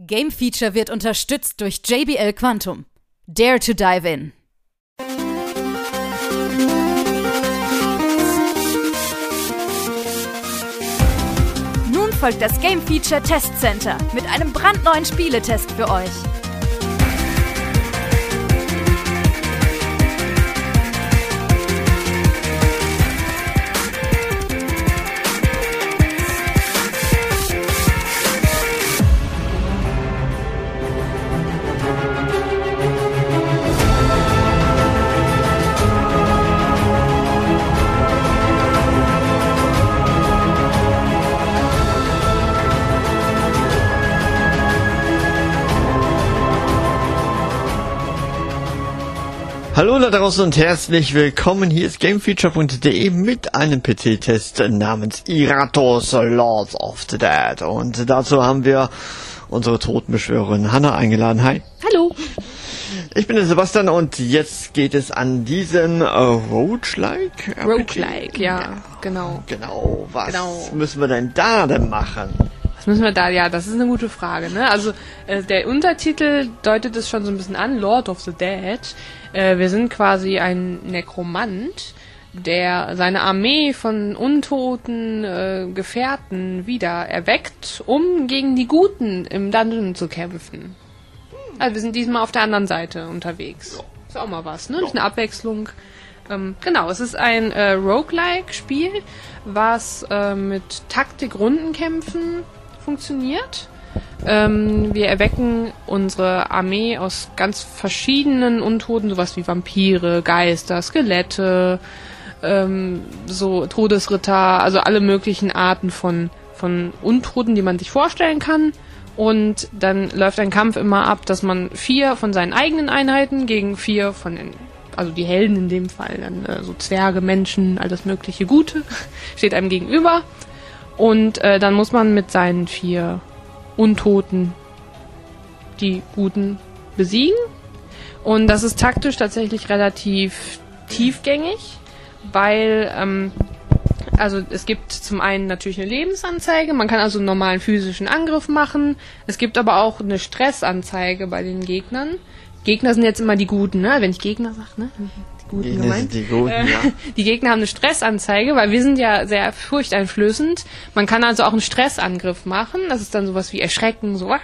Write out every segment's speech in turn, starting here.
Game Feature wird unterstützt durch JBL Quantum. Dare to dive in. Nun folgt das Game Feature Test Center mit einem brandneuen Spieletest für euch. Hallo da draußen und herzlich willkommen. Hier ist GameFeature.de mit einem PC-Test namens Iratos Lords of the Dead. Und dazu haben wir unsere Totenbeschwörerin Hanna eingeladen. Hi. Hallo. Ich bin der Sebastian und jetzt geht es an diesen Roguelike. Roguelike, ja, genau. Genau, was müssen wir denn da machen? Was müssen wir da? Ja, das ist eine gute Frage, ne? Also, der Untertitel deutet es schon so ein bisschen an, Lord of the Dead. Wir sind quasi ein Nekromant, der seine Armee von untoten Gefährten wieder erweckt, um gegen die Guten im Dungeon zu kämpfen. Also wir sind diesmal auf der anderen Seite unterwegs. Ja. Ist auch mal was, ne? Ja. Ist eine Abwechslung. Genau, es ist ein Roguelike-Spiel, was mit Taktik-Rundenkämpfen funktioniert. Wir erwecken unsere Armee aus ganz verschiedenen Untoten, sowas wie Vampire, Geister, Skelette, so Todesritter, also alle möglichen Arten von Untoten, die man sich vorstellen kann. Und dann läuft ein Kampf immer ab, dass man 4 von seinen eigenen Einheiten gegen 4 von den, also die Helden in dem Fall, dann so Zwerge, Menschen, all das mögliche Gute, steht einem gegenüber. Und dann muss man mit seinen 4 Untoten die Guten besiegen. Und das ist taktisch tatsächlich relativ tiefgängig, weil also es gibt zum einen natürlich eine Lebensanzeige, man kann also einen normalen physischen Angriff machen. Es gibt aber auch eine Stressanzeige bei den Gegnern. Gegner sind jetzt immer die Guten, ne? Wenn ich Gegner sage, ne? Die Guten gemeint. Die Guten, ja. Die Gegner haben eine Stressanzeige, weil wir sind ja sehr furchteinflößend. Man kann also auch einen Stressangriff machen. Das ist dann sowas wie Erschrecken, so.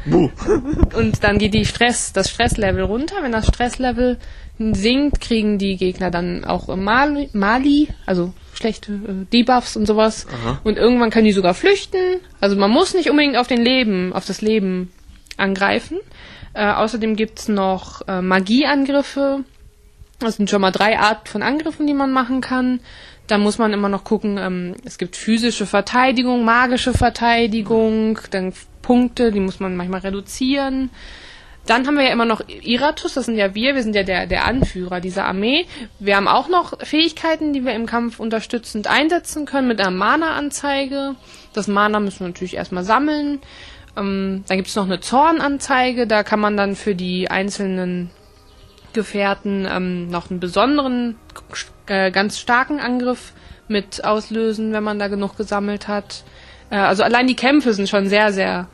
Und dann geht das Stresslevel runter. Wenn das Stresslevel sinkt, kriegen die Gegner dann auch Mali, also schlechte Debuffs und sowas. Aha. Und irgendwann können die sogar flüchten. Also man muss nicht unbedingt auf das Leben angreifen. Außerdem gibt's noch Magieangriffe. Das sind schon mal 3 Arten von Angriffen, die man machen kann. Da muss man immer noch gucken, es gibt physische Verteidigung, magische Verteidigung, dann Punkte, die muss man manchmal reduzieren. Dann haben wir ja immer noch Iratos, das sind ja wir sind ja der Anführer dieser Armee. Wir haben auch noch Fähigkeiten, die wir im Kampf unterstützend einsetzen können mit einer Mana-Anzeige. Das Mana müssen wir natürlich erstmal sammeln. Dann gibt es noch eine Zornanzeige, da kann man dann für die einzelnen Gefährten noch einen besonderen, ganz starken Angriff mit auslösen, wenn man da genug gesammelt hat. Also allein die Kämpfe sind schon sehr, sehr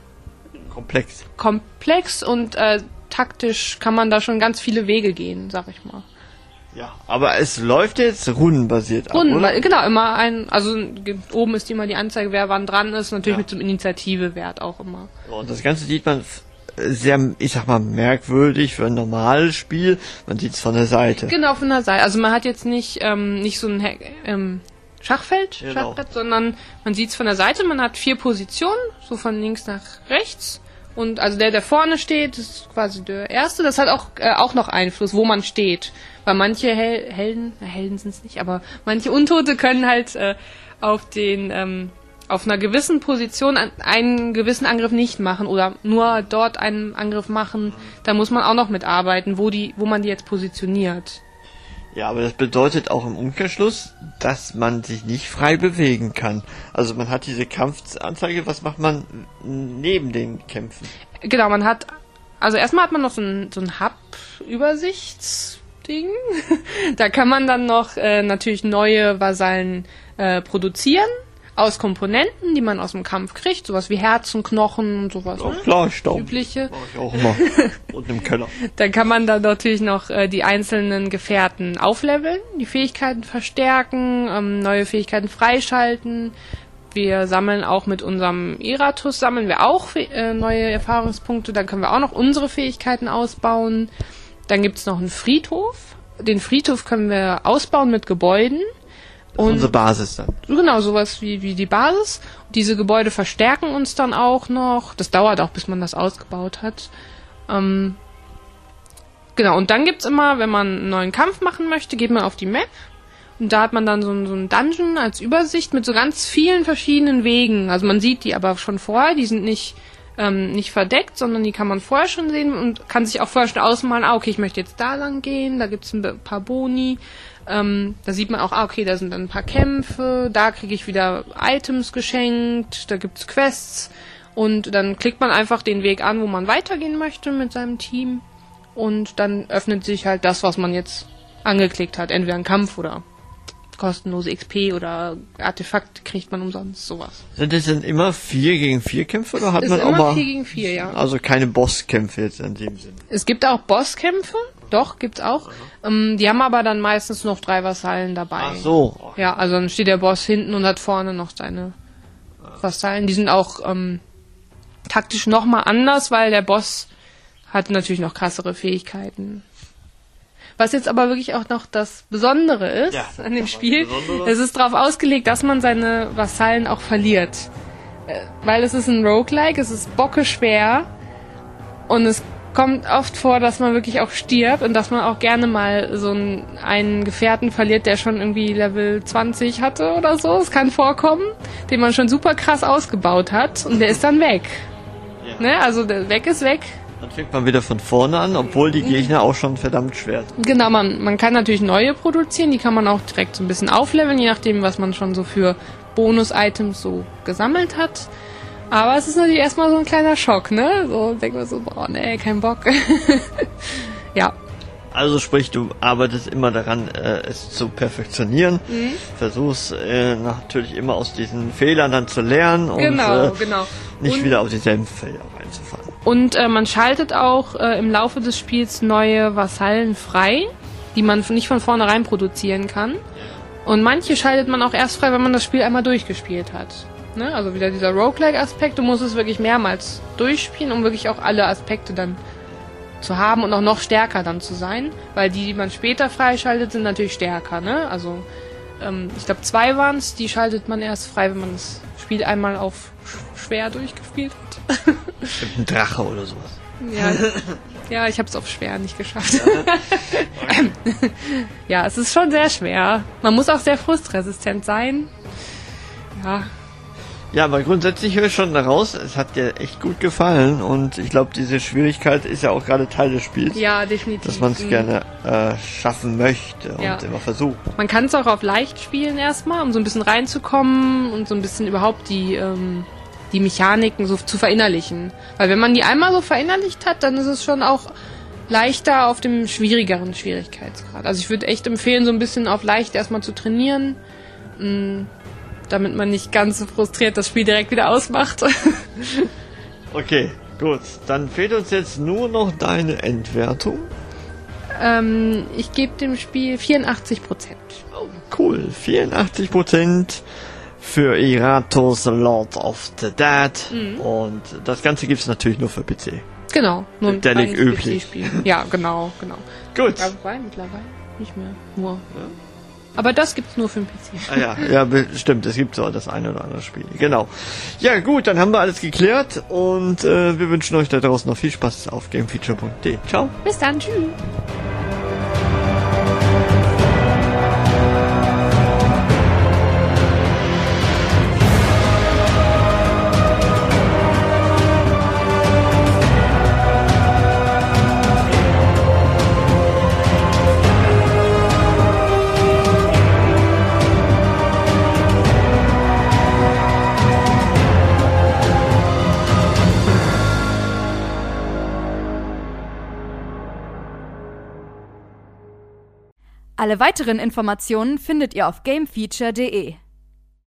komplex und taktisch kann man da schon ganz viele Wege gehen, sag ich mal. Ja, aber es läuft jetzt rundenbasiert ab, oder? Genau, immer also oben ist immer die Anzeige, wer wann dran ist, natürlich mit so einem Initiative-Wert auch immer. Und das Ganze sieht man sehr, ich sag mal, merkwürdig für ein normales Spiel. Man sieht es von der Seite. Genau, von der Seite. Also man hat jetzt nicht so ein Schachbrett, sondern man sieht es von der Seite. Man hat 4 Positionen, so von links nach rechts. Und also der vorne steht, ist quasi der Erste. Das hat auch noch Einfluss, wo man steht. Weil manche Helden sind es nicht, aber manche Untote können halt auf einer gewissen Position einen gewissen Angriff nicht machen oder nur dort einen Angriff machen. Da muss man auch noch mitarbeiten, wo man die jetzt positioniert. Ja, aber das bedeutet auch im Umkehrschluss, dass man sich nicht frei bewegen kann. Also man hat diese Kampfanzeige, was macht man neben den Kämpfen? Genau, also erstmal hat man noch so ein Hub-Übersichtsding. Da kann man dann noch natürlich neue Vasallen produzieren. aus Komponenten, die man aus dem Kampf kriegt, sowas wie Herzen, Knochen und sowas. Oh, klar, Staub. Übliche. Mach ich auch immer. Und im Keller. Dann kann man dann natürlich noch die einzelnen Gefährten aufleveln, die Fähigkeiten verstärken, neue Fähigkeiten freischalten. Wir sammeln auch mit unserem Iratus, neue Erfahrungspunkte. Dann können wir auch noch unsere Fähigkeiten ausbauen. Dann gibt's noch einen Friedhof. Den Friedhof können wir ausbauen mit Gebäuden. Und unsere Basis dann. Genau, sowas wie die Basis. Diese Gebäude verstärken uns dann auch noch. Das dauert auch, bis man das ausgebaut hat. Genau, und dann gibt's immer, wenn man einen neuen Kampf machen möchte, geht man auf die Map. Und da hat man dann so einen Dungeon als Übersicht mit so ganz vielen verschiedenen Wegen. Also man sieht die aber schon vorher, die sind nicht verdeckt, sondern die kann man vorher schon sehen und kann sich auch vorher schon ausmalen, okay, ich möchte jetzt da lang gehen, da gibt's ein paar Boni. Da sieht man auch, okay, da sind dann ein paar Kämpfe, da kriege ich wieder Items geschenkt, da gibt's Quests und dann klickt man einfach den Weg an, wo man weitergehen möchte mit seinem Team und dann öffnet sich halt das, was man jetzt angeklickt hat, entweder ein Kampf oder kostenlose XP oder Artefakt kriegt man umsonst, sowas. Sind das denn immer 4 gegen 4 Kämpfe oder hat ist man auch immer mal 4 gegen 4, ja. Also keine Bosskämpfe jetzt in dem Sinn? Es gibt auch Bosskämpfe, doch, gibt's auch. Die haben aber dann meistens noch 3 Vasallen dabei. Ach so. Ja, also dann steht der Boss hinten und hat vorne noch seine Vasallen. Die sind auch taktisch nochmal anders, weil der Boss hat natürlich noch krassere Fähigkeiten. Was jetzt aber wirklich auch noch das Besondere ist an dem Spiel, es ist darauf ausgelegt, dass man seine Vasallen auch verliert. Weil es ist ein Roguelike, es ist bockeschwer und es kommt oft vor, dass man wirklich auch stirbt und dass man auch gerne mal so einen Gefährten verliert, der schon irgendwie Level 20 hatte oder so. Es kann vorkommen, den man schon super krass ausgebaut hat und der ist dann weg. Ja. Ne? Also der weg ist weg. Dann fängt man wieder von vorne an, obwohl die Gegner auch schon verdammt schwer sind. Genau, man kann natürlich neue produzieren, die kann man auch direkt so ein bisschen aufleveln, je nachdem, was man schon so für Bonus-Items so gesammelt hat. Aber es ist natürlich erstmal so ein kleiner Schock, ne? So denkt man so, boah, nee, kein Bock. Ja. Also sprich, du arbeitest immer daran, es zu perfektionieren, versuchst natürlich immer aus diesen Fehlern dann zu lernen und nicht wieder auf dieselben Felder reinzufahren. Und man schaltet auch im Laufe des Spiels neue Vasallen frei, die man nicht von vornherein produzieren kann. Und manche schaltet man auch erst frei, wenn man das Spiel einmal durchgespielt hat. Ne? Also wieder dieser Roguelike-Aspekt, du musst es wirklich mehrmals durchspielen, um wirklich auch alle Aspekte dann zu haben und auch noch stärker dann zu sein, weil die man später freischaltet, sind natürlich stärker, ne? Also ich glaube 2 waren es, die schaltet man erst frei, wenn man das Spiel einmal auf schwer durchgespielt hat. Bestimmt ein Drache oder sowas. Ja, ich habe es auf schwer nicht geschafft. Ja, es ist schon sehr schwer. Man muss auch sehr frustresistent sein. Ja, aber grundsätzlich höre ich schon daraus, es hat dir echt gut gefallen und ich glaube, diese Schwierigkeit ist ja auch gerade Teil des Spiels. Ja, definitiv. Dass man es gerne schaffen möchte und immer versucht. Man kann es auch auf leicht spielen erstmal, um so ein bisschen reinzukommen und so ein bisschen überhaupt die Mechaniken so zu verinnerlichen. Weil wenn man die einmal so verinnerlicht hat, dann ist es schon auch leichter auf dem schwierigeren Schwierigkeitsgrad. Also ich würde echt empfehlen, so ein bisschen auf leicht erstmal zu trainieren, damit man nicht ganz so frustriert das Spiel direkt wieder ausmacht. Okay, gut. Dann fehlt uns jetzt nur noch deine Endwertung. Ich gebe dem Spiel 84%. Oh, cool, 84% für Iratos Lord of the Dead. Und das Ganze gibt es natürlich nur für PC. Genau, nur ein kleines üblich. PC-Spiel. Ja, genau. Gut. Mittlerweile nicht mehr. Nur. Ja. Aber das gibt's nur für den PC. Ja, stimmt. Es gibt so das eine oder andere Spiel. Genau. Ja, gut, dann haben wir alles geklärt und wir wünschen euch da draußen noch viel Spaß auf gamefeature.de. Ciao. Bis dann. Tschüss. Alle weiteren Informationen findet ihr auf gamefeature.de.